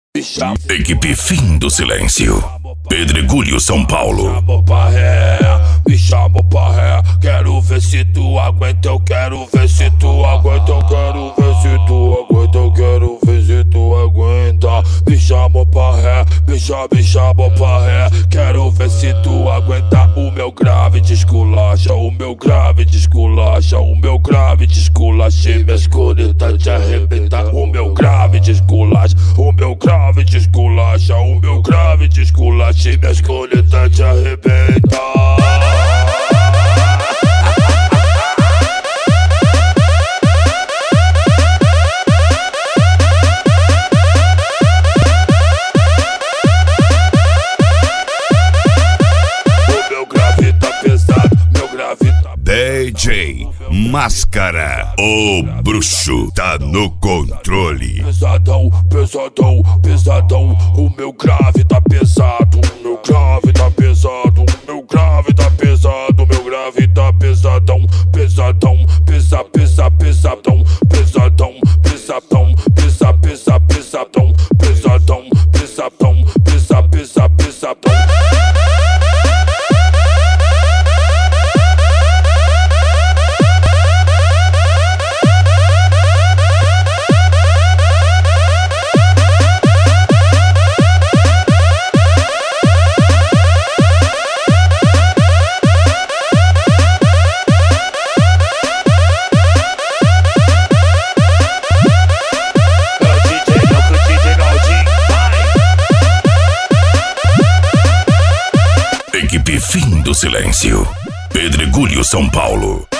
Equipe Fim do Silêncio. Pedregulho, São Paulo. Me chamou pra ré, quero ver se tu aguenta, eu quero ver se tu aguenta, eu quero ver se tu aguenta, eu quero ver se tu aguenta. Me chamou pra ré, me chamou pra ré, quero ver se tu aguenta. O meu grave te esculacha, o meu grave te esculacha, o meu grave te esculacha e minhas cornetas te arrebenta. O meu grave te esculacha, o meu grave te esculacha, o meu grave te esculacha e minhas cornetas te arrebenta. DJ Máscara, o bruxo tá no controle. Pesadão, pesadão, pesadão, o meu grave tá pesado, o meu grave tá pesado, o meu grave tá pesado, o meu grave tá pesadão, pesadão, pesadão, pesadão, pesadão, pesadão, pesadão, pesadão, pesadão. Equipe Fim do Silêncio. Pedregulho, São Paulo.